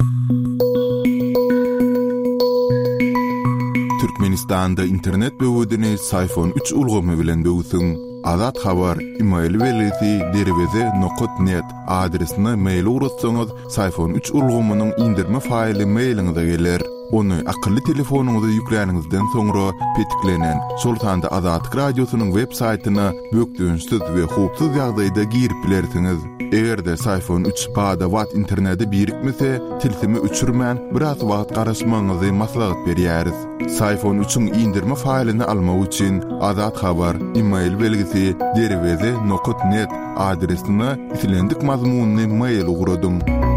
Türkmenistan'da internet böwüdini Sayfon 3 ulgamy bilen böwsüň. Azat habar email welisi derweze.net adresine mail urutsaňyz Sayfon 3 ulgamynyň indirme faýly mailiňize geler. Onu akıllı telefonuňyza ýükläningizden soňra petiklenen Sultanda Azatlyk radiosynyň web saýtyna bökdüňsiz we hupsuz ýagdaýda girip bilersiňiz. Egerde Sayfon 3 pada wat interneti birikmese, tilsimi uçurman biraz wagt garaşmaňyzy maslahat berýäris. Sayfon 3'ün indirme faýlyny almak üçin Azat habar email belgisi derweze.net adresine itilendik mazmunny mail ugradyň.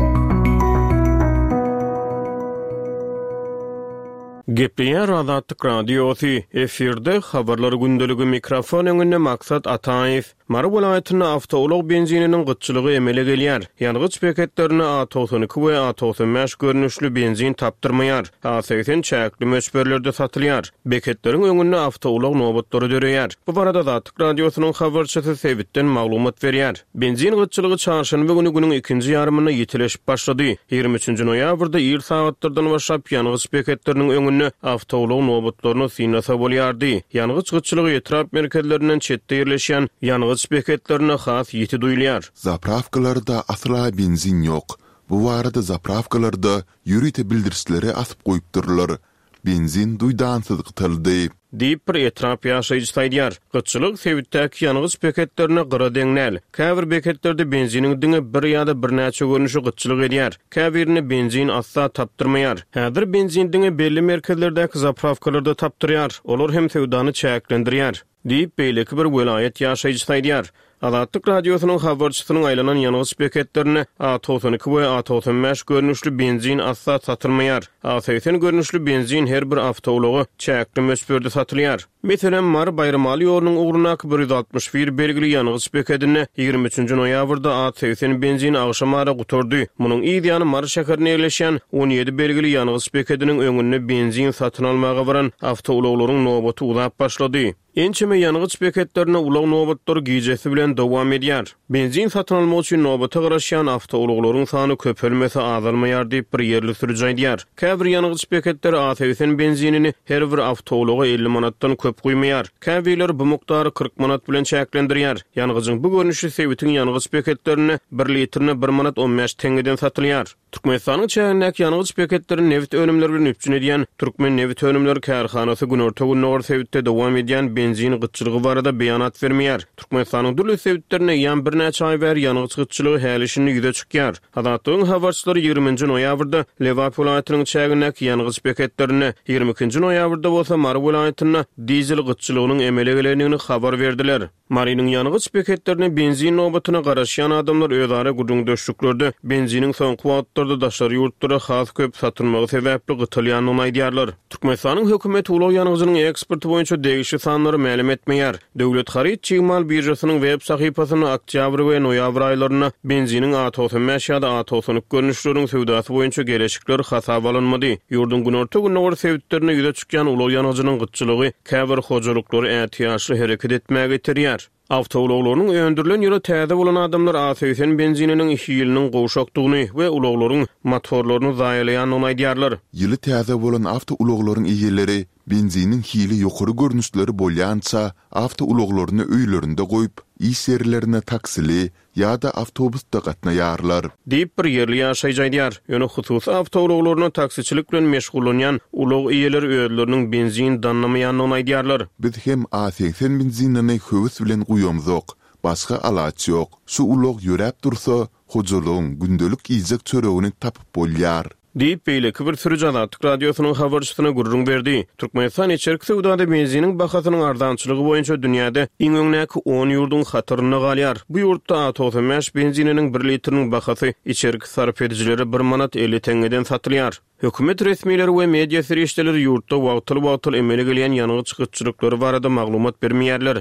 Gepleyen Azatlyk radiosu efirde habarlar gündölügi mikrofon öňünde maksat Ataýew. Mara welaýatyna awtolog benzininiň gyçylygy emele gelýär. Ýangıç beketlerini A92 we A95 görnüşli benzin tapdyrmaýar. A80 çäkli möçberlerde satylýar. Beketleriň öňünde awtolog nobatlary döreýär. Bu barada Azatlyk radiosynyň habarçysy Sebitden maglumat berýär. Benzin gyçylygy çarşanba günüň ikinji ýarymyna ýetileşip başlady. 23 noýabrda ýyl saatlardan başlap ýangıç beketleriniň öňünde awtolog nobatlaryny synasa bolýardy. Ýangıç gyçylygy etrap merkezlerinden çetde ýerleşýän ýangıç beketlerine has ýeti duýulýar. Zapravkalarda asla benzin ýok. Bu barada zapravkalarda ýürüte bildirisleri asyp goýupdyrlar. Benzin duýdansyz gytyldy. Diýip bir etrap ýaşaýjy saýdýar. Gyçylyk Sebitdäki ýangıç beketlerine gyra deňnäl. Käbir beketlerde benziniň diňe bir ýa-da bir näçe görnüşi gyçylyk edýär. Käbirini benzin asla tapdyrmaýar. Häzir benzin diňe belli merkezlerdäki zapravkalarda tapdyrýar. Olar hem sewdany çäklendirýär. Diýip beýleki bir welaýat ýaşaýjy saýdýar. Azatlyk radiosynyň habarçysynyň aýlanan ýangıç beketlerine A92 we A95 görnüşli benzin asla satylmaýar. A80 görnüşli benzin her bir awtology çäkli möçberde satylýar. Meselen Mar Bayramaly ýolunyň ugrunak 161 belgili ýangıç beketine 23 noýabrda A80 benzin agşamara guturdy. Munyň ýa-da Mar şäherine ýerleşýän 17 belgili ýangıç beketiniň öňünde benzin satyn almaga baran awtologlaryň nobaty uzap başlady. Ençeme ýangıç beketlerine ulag nobatlar gijesi bilen dowam edýär. Benzin satyn almak üçin nobata garaşýan awtologlaryň sany köpelmese azalmaýar diýip bir ýerli sürüj aýdýar. Käbir ýangıç beketleri A80 benzinini her bir awtologa 50 manatdan köp goýmaýar. Käbirler bu miqdary 40 manat bilen çäklendirýär. Ýangıjyň bu görnüşi Sebitin ýangıç beketlerini 1 litrine 1 manat 15 teňeden satylýar. Türkmenistanyň çägindäki ýangıç beketleri nevit önümleri bilen üpjün edýän Türkmen Nevit Önümleri Kärhanasy günorta günler Sebitde dowam edýän benzin gyçylygy barada beýanat bermeýär. Türkmenistanyň dürli sebitlerine ýan bir näçe aý ber ýangıç gyçylygy hälişini ýüze çykýar. Azatlygyň habarçylary 20 noýabrda Lewap welaýatynyň çägindäki ýangıç beketlerine 22 noýabrda bolsa Mar welaýatyna dizel gyçylygynyň emele gelenigini habar berdiler. Marynyň ýangıç beketlerine benzin nobatyna garaşýan adamlar özara gudung döşüklerde benziniň soňky wagtlarda daşary ýurtlara has köp satylmagy sebäpli gytylýanyny aýdýarlar. Türkmenistanyň hökümeti ulag ýangıjynyň eksporty boýunça degişli sanlary ma'lum etmeýär. Döwlet haryt çymal birjasynyň web sahypasyny oktyabr we noýabr aýlaryna benziniň A95 ýa-da A93 görnüşleriniň sewdasy boýunça gelişikler hasaba alınmady. Ýurdun günorta günler sebitlerine ýüze çykýan ulag ýangıjynyň gyçylygy käbir hojalykları ätiýaşly hereket etmäge iterýär. Awtologlaryň öndürilen ýöre täze bolan adamlar A80 benzininiň işi ýylnyň gowşakdygyny we ulaglaryň motorlaryny zaýalaýanyny aýdýarlar. Ýyly täze bolan awtologlaryň eýeleri benzinin hili ýokary görnüşleri bolýança awtologlaryny öýlerinde goýup iş ýerlerine taksili ýa-da awtobusda gatnaýarlar. Diýip bir ýerli ýaşaýjy aýdýar. Ýöne hususy awtologlaryny taksiçilik bilen meşgullanýan ulag eýeleri öýleriniň benzin danlamaýanyny aýdýarlar. Biz hem A80 benzinini höwüs bilen goýamyzok. Başga alaç ýok. Şu ulag ýörep dursa, hojalygyň gündölük ýyjak çöregini tapyp bolýar. Diýip beýleki bir sürüj Azatlyk radiosynyň habarçysyna gurrun berdi. Türkmenistan içerik sewdada benziniň bahasynyň ardançylygy boýunça dünýäde iň öňdäki 10 ýurdun hatyryna galýar. Bu ýurtda A95 benzininiň 1 litriniň bahasy içerik sarf edijilere 1 manat 50 teňeden satylýar. Hökümet resmiýetleri we media serişdeleri ýurtda wagtyl emele gelýän ýangıç gyçylyklary barada maglumat bermeýärler.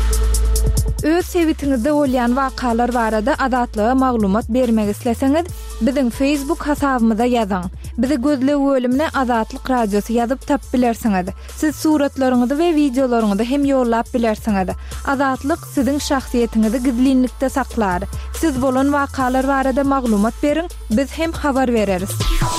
Öz sebitinizde bolýan wakalar barada Azatlyga maglumat bermek isleseňiz, Bizim Facebook hasabımyza yazın. Bizi gözle bölümüne Azatlyk Radiosu yazıp tap bilersiňiz. Siz suratlaryňyzy we videolaryňyzy hem ýollap bilersiňiz. Azatlyk siziň şahsiýetiniňizi gizlinlikde saklar. Siz bolan wakalar barada maglumat beriň, biz hem habar bereriz.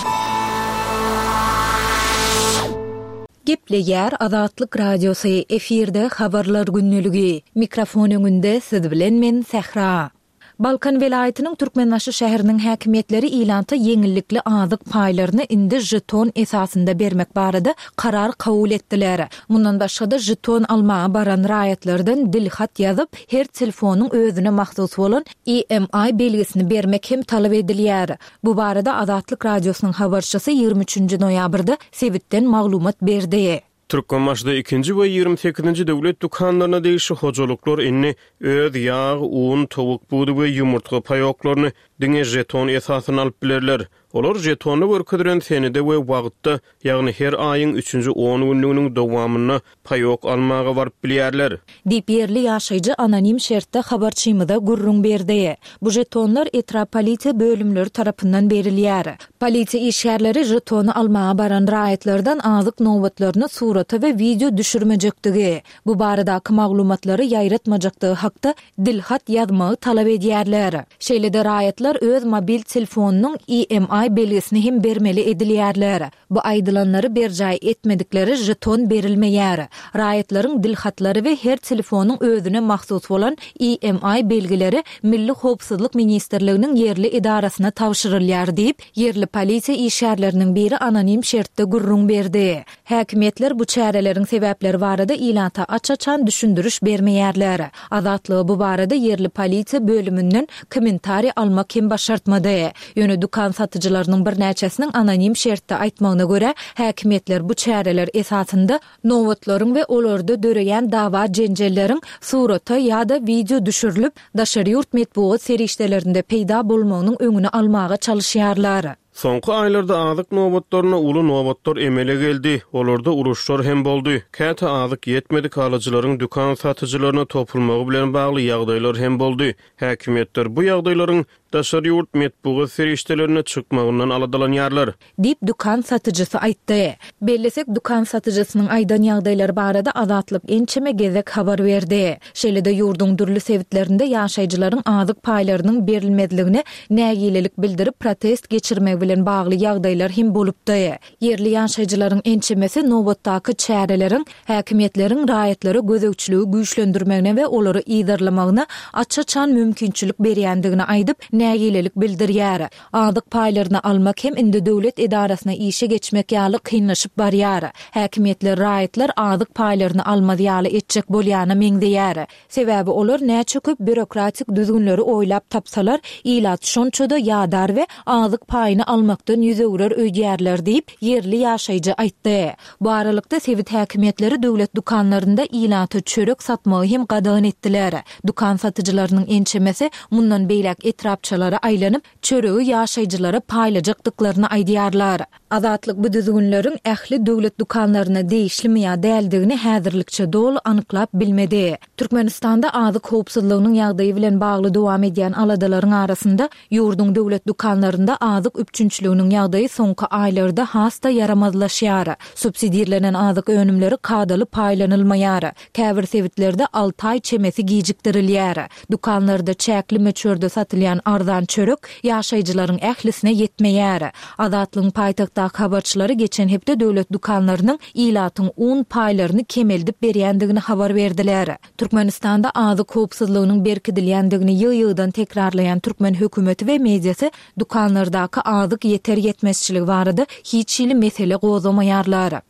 Gepleýär Azatlyk Radiosu efirde habarlar günnüligi. Mikrofon öňünde siz bilen men Sehra. Balkan welaýatynyň Türkmenbaşy şäheriniň häkimetleri ilanta yeňillikli azyk paýlaryny indi jeton esasynda bermek barada karar kabul etdiler. Mundan başga jeton almaga baran raýatlardan dilhat ýazyp, her telefonyň özüne mahsus bolan EMI belgisini bermek hem talap edilýär. Bu barada Azatlyk Radiosynyň habarçysy 23 noýabrda Sebitden maglumat berdi. Türkmenbaşyda 2-nji we 28-nji döwlet dukanlaryna degişi hojalyklar inni öz ýağ, un, towuk budy we ýumurtga paýoklaryny diňe jeton esasyna alyp bilerler. Olar jetony görkezdiren senede we wagtda, ýagny her aýyň 3-nji 10 günlüğiniň dowamyna paýok almaga baryp bilýärler. Diýerli ýaşaýjy anonim şertde habarçymyda gurrun berdi. Bu jetonlar etrap polisiýa bölümleri tarapyndan berilýär. Polisiýa işgärleri jetony almaga baran raýatlardan azyk nobatlaryny surata we video düşürmejektigi, bu baradaky maglumatlary ýaýratmajakdygy hakda dilhat ýazmagy talap edýärler. Şeýlede raýatlar öz mobil telefonunyň EMI belgisini hem bermeli edilýärler. Bu aýdylanlary berjaý etmedikleri jeton berilmeýär. Raýatlaryň dilhatlary we her telefonyň özüne mahsus bolan EMI belgileri Milli Howpsuzlyk Ministrliginiň yerli idarasyna tawşyrylýar diýip, yerli polisiýa işgärleriniň biri anonim şertde gurrun berdi. Häkimetler bu çäreleriň sebäpleri barada ilanta açaçan düşündürüş bermeýärler. Azatlygy bu barada yerli polisiýa bölümünden kommentari almak hem başartmady. Ýöne dukan satyjylarynyň bir näçesiniň anonim şertde aýtmagyna görä, häkimetler bu çäreler esasynda nowatlaryň we olarda döreýän dawa jenjelleriň surata ýa-da video düşürilip, daşary ýurt metbuat serişdelerinde peýda bolmagynyň öňüne almaga çalışýarlar. Soňky aýlarda azyk nobatlaryna uly nobatlar emele geldi. Olarda uruşlar hem boldy. Käte azyk ýetmedik alyjylaryň dukan satyjylaryna topulmagy bilen bagly ýagdaýlar hem boldy. Häkimetler bu ýagdaýlaryň daşary ýurt metbuat serişdelerine çykmagyndan aladalanýarlar, diýip dukan satyjysy aýtdy. Bellesek dukan satyjysynyň aýdan ýagdaýlary barada Azatlyk ençeme gezek habar berdi. Şeýlede ýurduň dürli sebitlerinde ýaşaýjylaryň azyk paýlarynyň berilmediligine nägilelik bildirip protest geçirmek bilen bagly ýagdaýlar hem bolupdy. Yerli ýaşaýjylaryň ençemesi nobatdaky çäreleriň häkimetleriň raýatlary gözegçiligi güýçlendirmegine we olary ýydarlamagyna açaçan mümkinçilik berýändigini aýdyp nägilelik bildirýär. Azyk paýlaryny almak hem indi döwlet idarasyna işe geçmek ýaly kynlaşyp barýar. Häkimetler raýatlar azyk paýlaryny almady ýaly etjek bolýany meňdeýär. Sebäbi olar näçe köp bürokratik düzgünleri oýlap tapsalar, ilat şonçada ýadar we azyk paýyny almakdan ýüzegrer öýdýärler diýip yerli ýaşaýjy aýtdy. Bu aralykda Sebit häkimetleri döwlet dukanlarynda ilaty çörek satmagy hem gadagyn etdiler. Dukan satyjylarynyň ençemesi mundan beýlek etrapçylara aýlanyp çöregi ýaşaýjylara paýlajakdyklaryny aýdýarlar. Azatlyk bu düzgünleriň ähli döwlet dukanlaryna değişlimi ýa däldigini häzirlikçe dol anyklap bilmedi. Türkmenistanda azyk howpsuzlygynyň ýagdaýy bilen bagly dowam edýän aladalaryň arasynda ýurdun döwlet dukanlarynda azyk üpçünçliginiň ýagdaýy soňky aýlarda hasta yaramazlaşýar. Subsidiýalenen azyk önümleri kadaly paýlanylmaýar. Käbir sebitlerde 6 aý çemesi gijikdirilýär. Dukanlarda çäkli meçörde satylýan arzan çörek ýaşaýjylaryň ählisine ýetmeýär. Azatlyň paýtagtdaky habarçylary geçen hepde döwlet dukanlarynyň ilatyň un paýlaryny kemeldip berýändigini habar berdiler. Türkmenistanda azyk howpsuzlygynyň berkidilýändigini ýyl-ýyldan tekrarlayan Türkmen hökümeti we mediýasy dukanlardaky azyk ýeter ýetmezçiligi barada hiç ýyly mesele gozamaýarlar.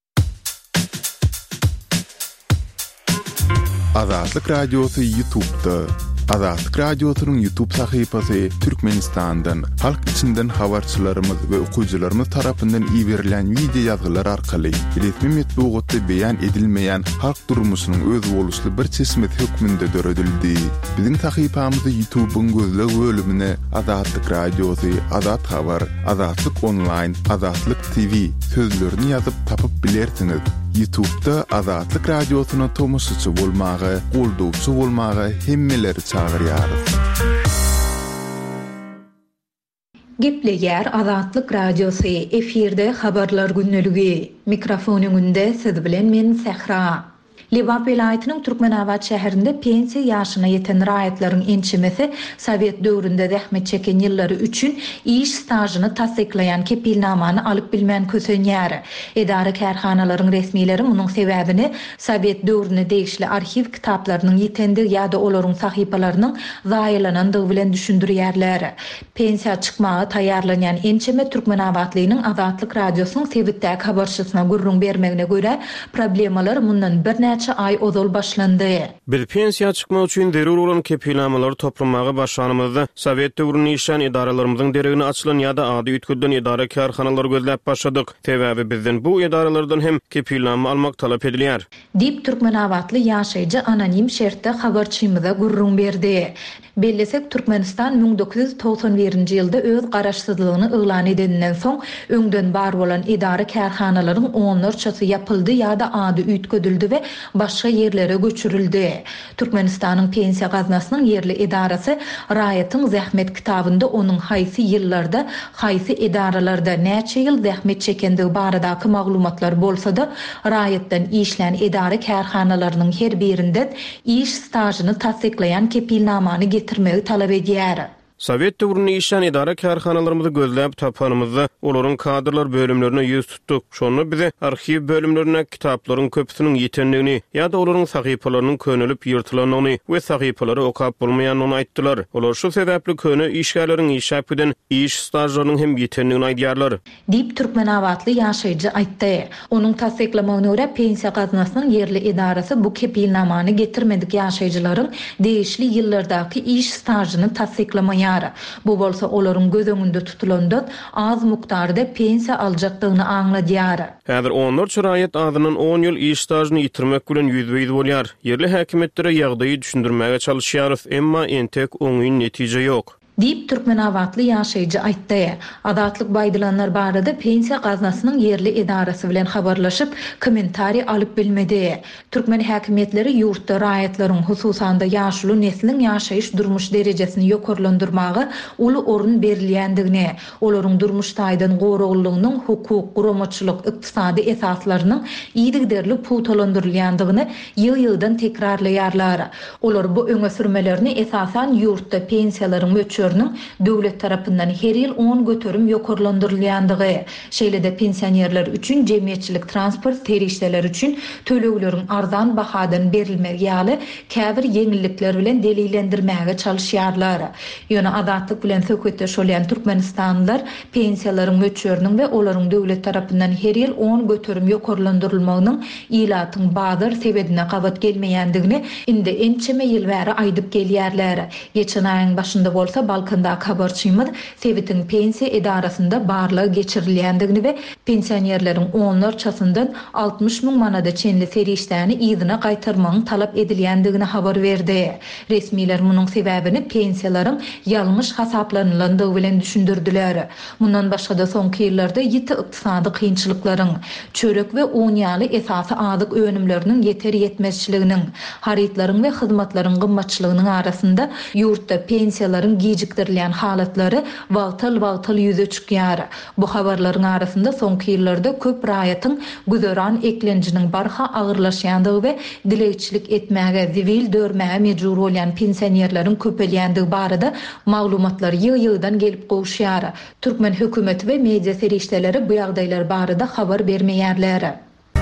Azatlyk Radiosu YouTube'da. Azatlyk Radiosynyň YouTube sahypasy Türkmenistandan, halk içinden habarçylarymyz we okuyjylarymyz tarapyndan ýiberilen video ýazgylar arkaly resmi metbuatda beýan edilmeýän halk durmuşynyň öz boluşly bir çeşmet hökmünde döredildi. Biziň sahypamyzy YouTube'un gözle bölümine Azatlyk Radiosy, Azat Habar, Azatlyk Online, Azatlyk TV sözlerini ýazyp tapyp bilersiňiz. YouTube'da Azatlyk Radiosyna tomoşçy bolmagy, goldowçy bolmagy hemmeleri çagyrýar. Gepleyer Azatlyk Radiosu efirde habarlar günneligi. Mikrofon önünde siz bilen men Sehra. Liwat vilayatynyň Türkmenabad şäherinde pensiya ýaşyna ýeten raýatlaryň ençemesi Sowet döwründe zähmet çeken ýyllary üçin iş stajyny tasdiklaýan kepilnamany alyp bilmän kösenýär. Edara kärhanalaryň resmileri munyň sebäbini Sowet döwrüne degişli arxiv kitaplarynyň ýetendigi ýa-da olaryň sahypalarynyň zaýalanandygy bilen düşündirýärler. Pensiya çykmagy taýýarlanýan ençeme Türkmenabadlynyň Azatlyk Radiosynyň Sewitdäki habarçysyna gurrun bermegine göre problemalar mundan bir ay ozal başlandı. Biz pensiya çykmak üçin derul bolan kepilnamalary toplamagy başlanymyzda Sowet döwrüne işlän idaralarymyzyň deregini açylan ýa-da ady üýtgüden idara kärhanalary gözläp başladyk. Sebäbi bizden bu idaralardan hem kepilnama almak talap edilýär. Dip Türkmenabadly ýaşaýjy anonim şertde habarçymyza gurrun berdi. Bellesek Türkmenistan 1991-nji ýylda öz garaşsyzlygyny elan edenden soň öňden bar bolan idara kärhanalaryň 14çysy ýapyldy ýa-da ady üýtgedildi we başga ýerlere göçürildi. Türkmenistanyň pensiya gaznasynyň ýerli idarasy raýatyň zähmet kitabynda onuň haýsy ýyllarda, haýsy idaralarda näçe ýyl zähmet çekendigi baradaky maglumatlar bolsa-da, raýatdan işlän idara kärhanalarynyň her birinde iş stajyny tasdiklaýan kepilnamany getirmegi talap edýär. Sowet döwrüne işlän idara kärhanalarymyzy gözläp tapanymyzda olaryň kadrlar bölümlerine ýüz tutdyk. Şonu bize arxiv bölümlerine kitaplaryň köpüsiniň ýetenligini ýa-da olaryň sahypalarynyň könülip ýyrtylanyny we sahypalary okap bolmaýanyny aýtdylar. Olar şu sebäpli köne işgärleriň işäp eden iş stajlarynyň hem ýetenligini aýdýarlar. Dip Türkmenabadly ýaşaýjy aýtdy. Onuň tasdiklamagyna görä pensiya gaznasynyň ýerli idarasy bu kepilnamany getirmedik ýaşaýjylaryň degişli ýyllardaky iş stajyny tasdiklamaýar. Bu bolsa olaryň gözüňünde tutulandan az mukdarda pensiya aljakdygyny aňladýar. Häzir 14 raýat adynyň 10 ýyl iş stajyny ýitirmek bilen ýüzbeýiz bolýar. Yerli häkimetlere ýagdaýy düşündirmäge çalışýarys, emma entek oňy netije ýok. Dip Türkmenabadly ýaşaýjy aýtdy. Azatlyk baýdylanlar barada pensiya gaznasynyň ýerli idarasy bilen habarlaşyp kommentari alyp bilmedi. Türkmen häkimetleri ýurtda raýatlaryň hususanda ýaşly nesliniň ýaşaýyş durmuş derejesini ýokarlandyrmagy uly orun berilýändigini, olaryň durmuş taýdan goraglygynyň hukuk, guramaçylyk, ykdysady esaslarynyň ýygyderli putalandyrylýandygyny ýyl-ýyldan tekrarlaýarlar. Olar bu öňe sürmelerini esasan ýurtda pensiýalaryň döwlet tarapyndan her ýyl 10 göterim ýokarlandyrylýandygy, şeýlede pensionerler üçin jemgyýetçilik transport terişleri üçin tölegleriň arzan bahadan berilmegi ýaly käbir ýeňillikler bilen delillendirmäge çalışýarlar. Ýöne azatlyk bilen söhbetde şolýan Türkmenistanlylar pensiýalaryň möçöriniň we olaryň döwlet tarapyndan her ýyl 10 göterim ýokarlandyrylmagynyň ilatyň bazar sebebine gabat gelmeýändigini indi ençeme ýyl bäri aýdyp gelýärler. Geçen aýyň başynda bolsa Balkanda habarçymyz Sewitiň pensiya idarasynda barlygy geçirilýändigini we pensionerleriň 14 çasyndan 60 000 manada çenli serişdäni ýyzyna gaýtarmagyň talap edilýändigini habar berdi. Resmiler munyň sebäbini pensiýalaryň ýalňyş hasaplanylandygy bilen düşündirdiler. Mundan başga da soňky ýyllarda ýiti ykdysady kynçylyklaryň, çörek we un ýaly esasy adyk önümleriniň ýeter ýetmezçiliginiň, haritlaryň we hyzmatlaryň gymmatçylygynyň arasynda ýurtda pensiýalaryň gecikdirilýän halatlary wagtal ýüze çykýar. Bu habarlaryň arasynda soňky ýyllarda köp raýatyň güzeran eklenjiniň barha agyrlaşýandygy we dilekçilik etmäge, zivil dörmäge mejbur bolýan pensionerleriň köpelýändigi barada maglumatlar ýyl-ýyldan gelip gowşýar. Türkmen hökümeti we media serişdeleri bu ýagdaýlar barada habar bermeýärler.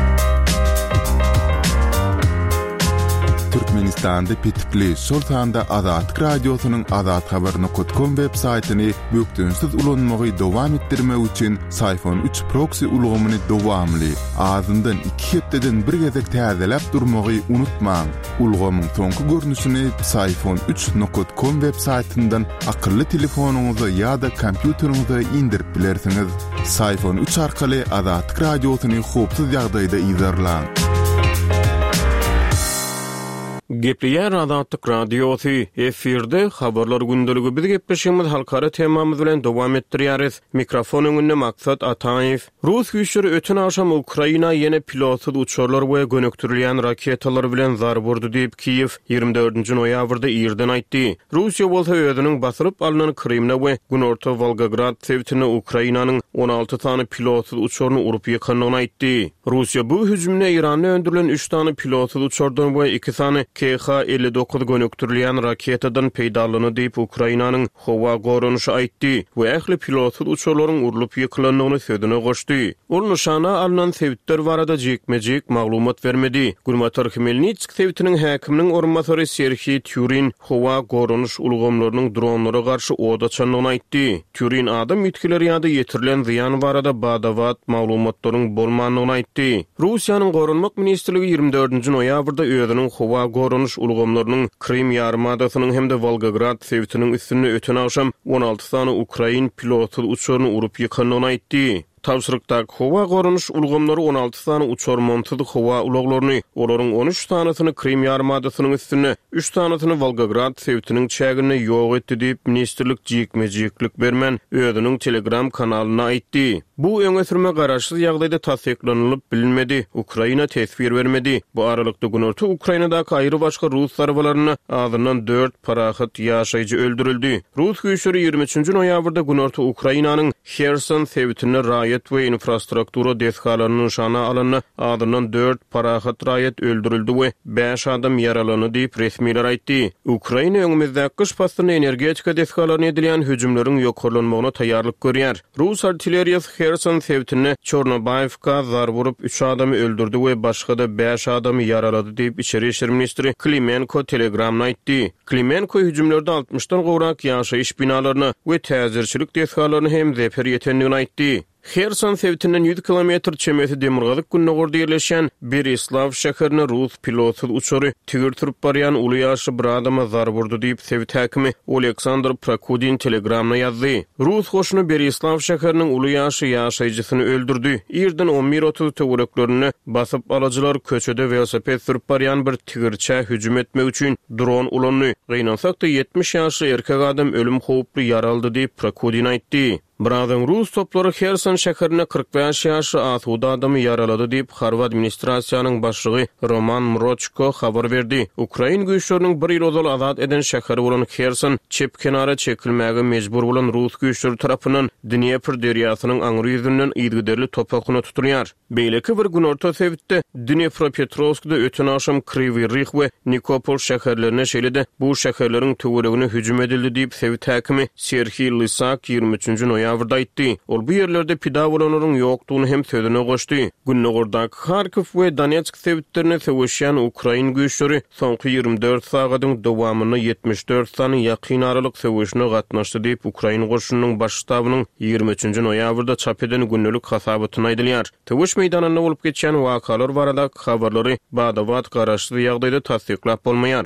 Türkmenistanda pitipli Sultanda Azatlyk Radiosynyň azathabar.com web saýtyny bökdünsiz ulanmagy dowam etdirmek üçin Sayfon 3 proxy ulgamyny dowamly azyndan 2 hepdeden bir gezek täzeläp durmagy unutmaň. Ulgamyň soňky görnüşini sayfon3.com web saýtyndan akylly telefonuňyza ýa-da kompýuteriňize indirip bilersiňiz. Sayfon 3 arkaly Azatlyk Radiosyny hopsuz ýagdaýda izlerläň. Gepleýär Azatlyk Radiosu efirde habarlar gündölügi biz gepleşýärmiz halkara temamyz bilen dowam etdirýäris. Mikrofon öňünde Maksat Ataýew. Rus güýçleri ötün akşam Ukraina ýene pilotsuz uçurlar we gönöktürilýän raketalar bilen zar burdy diýip Kiýew 24-nji noýabrda ýerden aýtdy. Russiýa bolsa özüniň basyryp alynan Krymna we Günorta Volgograd sewtine Ukrainanyň 16 tany pilotsuz uçuryny urup ýykandygyny aýtdy. Russiýa bu hüjümne Iranda öndürilen 3 tany pilotsuz uçurdan we 2 tany KH-59 gönöktürilýän raketadan peýdalyny diýip Ukrainanyň howa gorunuşy aýtdy we ähli pilotsuz uçurlaryň urulyp ýykylandygyny sözüne goşdy. Ol nişana alynan sewitler barada jekmejek maglumat bermedi. Gulmatar Khmelnytsk sewitiniň häkiminiň orunmasary Serhiy Tyurin howa gorunuş ulgamlarynyň dronlara garşy oda çandygyny aýtdy. Tyurin adam ýetkileri ýa-da ýetirilen ziýan barada badawat maglumatlaryň bolmandygyny aýtdy. Russiýanyň gorunmak ministrligi 24-nji noýabrda özüniň howa gorunuş ulgamlarynyň Krym ýarymadasynyň hemde Volgograd sewtiniň üstüne öten akşam 16 tany Ukrain pilotsuz uçuryny urup ýykandygyny aýtdy. Tawşyrykda howa gorunuş ulgamlary 16 tany uçur montudy howa ulaglaryny, olaryň 13 tanysyny Krym ýarymadasynyň üstüne, 3 tanysyny Volgograd sewtiniň çägine ýok etdi diýip ministrlik jekmejeklik bermen özüniň Telegram kanalyna aýtdy. Bu öňe sürme garaşsız ýagdaýda tasdiklanylyp bilinmedi. Ukraina tesbir bermedi. Bu aralykda Günorta Ukrainadaky aýry başga Rus zarwalaryny azyndan 4 parahat ýaşaýjy öldürildi. Rus güýçleri 23-nji noýabrda Günorta Ukrainanyň Kherson sewtine raýat we infrastruktura deskalaryny nişana alanyny azyndan 4 parahat raýat öldürildi we 5 adam ýaralany diýip resmiler aýtdy. Ukraina öňümizde kış pastyny energetika deskalaryny edilýän hüjümleriň ýokarlanmagyna taýýarlyk görýär. Rus artilleriýasy Kherson sewtini Çornobayevka zar vurup 3 adamy öldürdi we başga-da 5 adamy ýaralady diýip içeri işler ministri Klimenko Telegramda aýtdy. Klimenko hüjümlerde 60-dan gowrak ýaşaýyş binalaryny we täzirçilik deskalaryny hem zeper ýetendigini aýtdy. Kherson sewtiniň 100 kilometr çemeti demirgazyk günnägorda ýerleşen Berislav şäherine Rus pilotsuz uçury tigir turup barýan uly ýaşy bir adama zar burdy diýip sewit häkimi Oleksandr Prokudin Telegramda ýazdy. Rus goşuny Berislav şäheriniň uly ýaşy ýaşaýjysyny öldürdi. Ýerden 11:30 töwereklerini basyp aladylar köçede velosiped sürüp barýan bir tigirçe hüjüm etmek üçin dron ulandy. Gynansak da 70 ýaşly erkek adam ölüm howply ýaraldy diýip Prokudin aýtdy. Birazdan Rus toplary Kherson şäherine 45 ýaşly asuda adamy ýaralady diýip Harwa administrasiýanyň başlygy Roman Mrochko habar berdi. Ukrain güýçleriniň bir ýyl ozal azat eden şäheri bolan Kherson çep kenara çekilmäge mejbur bolan Rus güýçleri tarapyndan Dnepr derýasynyň aňry ýüzünden ýygyderli topakyna tuturýar. Beýleki bir gün orta sewitde Dnepropetrovskda öten akşam Kryvyi Rih we Nikopol şäherlerine şeýlede bu şäherleriň töweregine hüjüm edildi diýip sewit häkimi Serhiy Lysak 23-nji noýabrda aýtdy. Ol bu ýerlerde pida bolanlaryň ýokdugyny hem sözüne goşdy. Günnägordaky Kharkiv we Donetsk sewitlerine sewişýän Ukrain güýçleri soňky 24 sagatyň dowamyny 74 sany ýakyn aralyk sewişine gatnaşdy diýip Ukrain goşunynyň baş ştabynyň 23-nji noýabrda çap eden günnelik hasabatyna aýdylýar. Tewiş meýdanynda bolup geçen wakalar barada habarlary badawat garaşly ýagdaýda tasdiklap bolmaýar.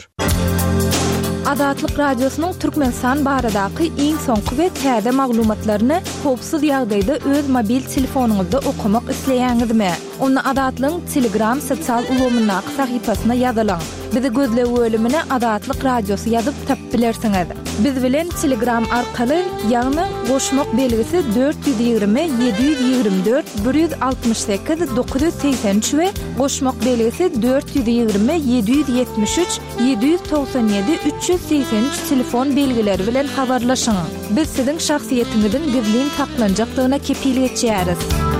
Azatlyk Radiosynyň Türkmenistan baradaky iň soňky we täze maglumatlaryny howpsuz ýagdaýda öz mobil telefonuňyzda okumak isleýäňizmi? Onu Azatlyň Telegram sosial ulgamyna sahypasyna ýazylaň. Bizi gözle bölümine Azatlyk Radiosy ýazyp tap bilersiňiz. Biz bilen Telegram arkaly ýagny goşmak belgisi 420 724 168 983 we goşmak belgisi 420 773 797 383 telefon belgileri bilen habarlaşyň. Biz siziň şahsiýetiňizin gizlin saklanjakdygyna kepillik etýäris.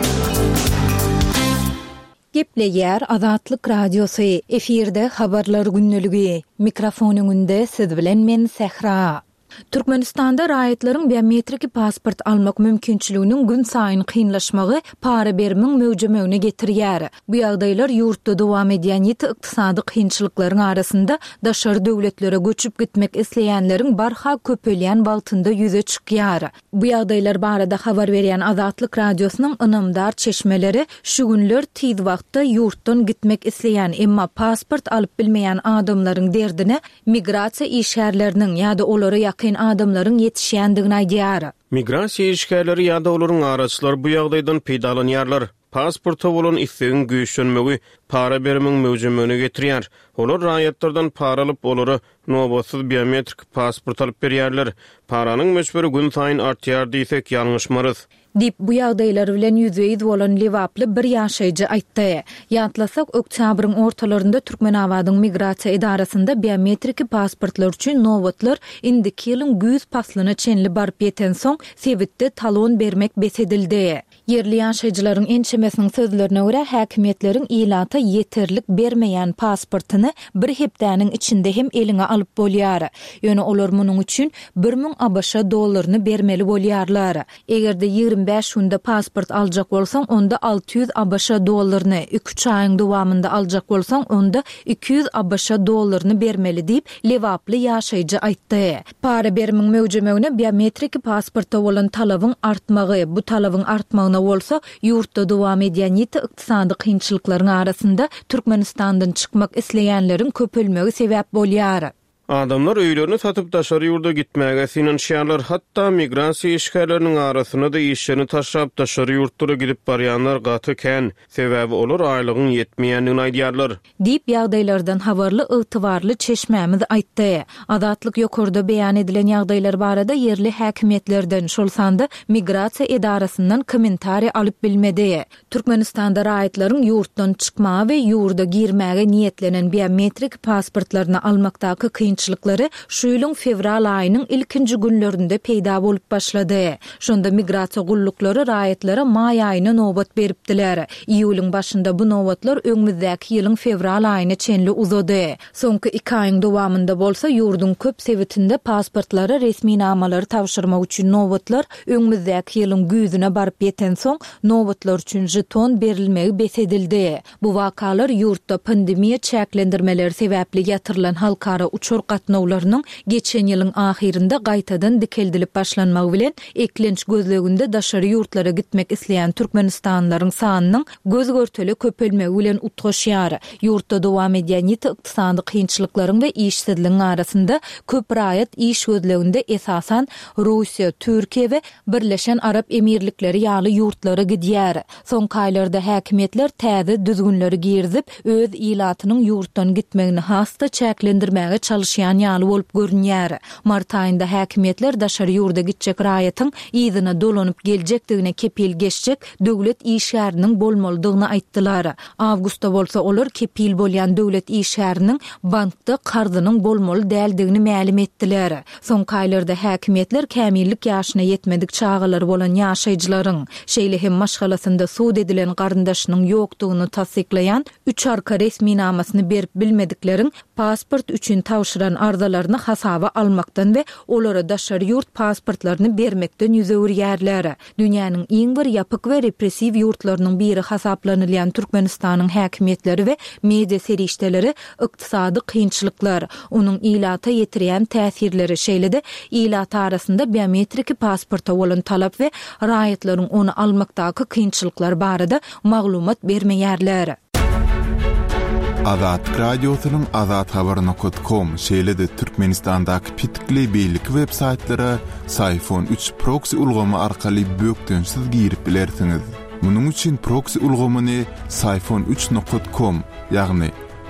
Gepleýär Azatlyk Radiosu efirde habarlar günneligi. Mikrofon öňünde siz bilen men Sehra. Türkmenistanda raýatlaryň biometrik pasport almak mümkinçiliginiň gün saýyn kynlaşmagy para berimiň möwjüdligine getirýär. Bu ýagdaýlar ýurtda dowam edýän ykdysady kynçylyklaryň arasynda daşary döwletlere göçüp gitmek isleýänleriň barha köpelýän wagtynda ýüze çykýar. Bu ýagdaýlar barada habar berýän Azatlyk Radiosynyň ynamdar çeşmeleri şu günler tiz wagtda ýurtdan gitmek isleýän emma pasport alyp bilmeýän adamlaryň derdine migrasiýa işgärleriniň ýa-da olary ýakyn adamlaryň ýetişýändigini aýdýar. Migrasiýa işgärleri ýa-da olaryň araçlary bu ýagdaýdan peýdalanýarlar. pasporta bolan istegin güýçlenmegi para bermeň möjümini getirýär. Olar raýatlardan para alyp olary nobatsız biometrik pasport alyp berýärler. Paranyň möçberi gün saýyn artýar diýsek ýalňyşmarys. Dip bu ýagdaýlar bilen ýüzüýiz bolan Lewaply bir ýaşaýjy aýtdy. Ýatlasak oktýabryň ortalarynda Türkmenabadyň migrasiýa idarasynda biometrik pasportlar üçin nowatlar indiki ýylyň güýz paslyny çenli barp ýeten soň sebitde talon bermek besedildi. Yerli ýaşaýjylaryň ençemesiniň sözlerine görä häkimetleriň ilata yeterlik bermeýän pasportyny bir hepdäniň içinde hem eliňe alyp bolýar. Ýöne olar munyň üçin 1000 ABŞ dollaryny bermeli bolýarlar. Egerde 25 günde pasport aljak bolsaň, onda 600 ABŞ dollaryny, 3 aýyň dowamında aljak bolsaň, onda 200 ABŞ dollaryny bermeli diýip Lewaply ýaşaýjy aýtdy. Para bermeň möjümine biometrik pasportda bolan talabyň artmagy, bu talabyň artmagyna bolsa ýurtda dowam edýän ykdysady kynçylyklaryň arasynda Türkmenistandan çykmak isleýänleriň köpelmegi sebäp bolýar. Adamlar öýlerini satyp daşary ýurda gitmäge sinanşýarlar, hatda migrasiýa işgärleriniň arasyna da işlerini taşrap daşary ýurtlara gidip barýanlar gaty kän, sebäbi olar aýlygyň ýetmeýändigini aýdýarlar. Diýip ýagdaýlardan habarly ygtybarly çeşmämiz aýtdy. Adatlyk ýokurda beýan edilen ýagdaýlar barada yerli häkimetlerden, şol sanda migrasiýa idarasyndan kommentariýa alyp bilmedi. Türkmenistanda raýatlaryň ýurtdan çykmagy we ýurda girmäge niýetlenen biometrik pasportlaryny almakdaky kynçylyklary şu ýylyň fevral aýynyň ilkinji günlerinde peýda bolup başlady. Şonda migrasiýa gullukları raýatlara maý aýyna nobat beripdiler. Iýulyň başynda bu nobatlar öňümüzdäki ýylyň fevral aýyna çenli uzady. Soňky 2 aýyň dowamında bolsa ýurduň köp sebitinde pasportlary resmi namalary tapşyrmak üçin nobatlar öňümüzdäki ýylyň güýzüne baryp ýeten soň nobatlar üçin jeton berilmegi besedildi. Bu wakalar ýurtda pandemiýa çäklendirmeleri sebäpli ýatyrylan halkara uçur gatnawlarynyň geçen ýylyň ahirinde gaýtadan dikeldilip başlanmagy bilen eklenç gözleginde daşary ýurtlara gitmek isleýän Türkmenistanlaryň sanynyň göz görteli köpelmegi bilen utgaşýar. Ýurtda dowam edýän ykdysady kynçylyklaryň we işsizligiň arasynda köp raýat iş gözleginde esasan Russiýa, Türkiýe we Birleşen Arap Emirlikleri ýaly ýurtlara gidýär. Soňky aýlarda häkimetler täze düzgünleri girzip öz ilatynyň ýurtdan gitmegini hasta çäklendirmäge çalışýan ýaly bolup görünýär. Mart aýynda häkimetler daşary ýurda gitjek raýatyň ýyzyna dolanyp geljekdigine kepil geçjek döwlet işgäriniň bolmalydygyny aýtdylar. Awgustda bolsa olar kepil bolýan döwlet işgäriniň bankda karzynyň bolmaly däldigini ma'lum etdiler. Soňky aýlarda häkimetler kämillik ýaşyna ýetmedik çağalary bolan ýaşaýjylaryň şeýle hem maşgalasynda suud edilen garyndaşynyň ýokdugyny tasdiklayan 3 arka resmi namasyny berip bilmedikleriň pasport üçin tawşyran arzalaryny hasaba almakdan we olara daşary ýurt pasportlaryny bermekden ýüzegirýärler. Dünýäniň iň bir ýapyk we repressiw ýurtlarynyň biri hasaplanylýan Türkmenistanyň häkimetleri we media serişdeleri ykdysady kynçylyklar, onuň ilata ýetirýän täsirleri şeýle-de ilata arasynda biometrik pasporta bolan talap we raýatlaryň onu almakdaky kynçylyklar barada maglumat bermeýärler. Azat radiosynyň azathabar.com şeýle-de Türkmenistandaky pitikli beýlik websaytlara Sayfon 3 proxy ulgamy arkaly bökdensiz girip bilersiňiz. Munyň üçin proxy ulgamyny sayfon3.com ýagny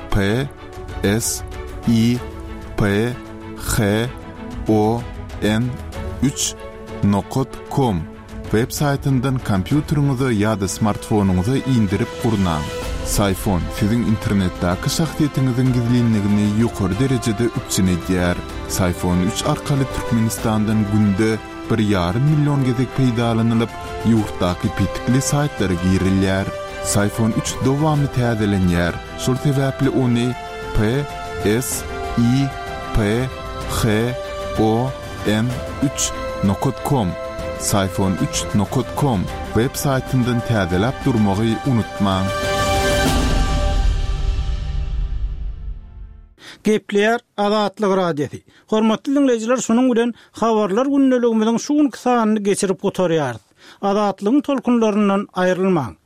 PSYPHON3.com websaytyndan kompýuteriňize ýa-da smartfonuňyza indirip gurnaň. Sayfon siziň internetdäki şahsiýetiňiziň gizlinligini ýokary derejede üçin edýär. Sayfon 3 arkaly Türkmenistandan günde 1,5 milyon gezek peýdalanylyp, ýurtdaky pitikli saytlara girilýär. Sayfon 3 dowamly täzelenýär. Şol sebäpli ony PSYPHON3.com sayfon3.com websaytyndan täzelep durmagy unutmaň. Gepler Azatlyk radiosi. Hormatly dinleyijiler, şonuň bilen habarlar günneligimiziň şu sanyny geçirip gotarýar. Azatlygyň tolkunlaryndan aýrylmaň.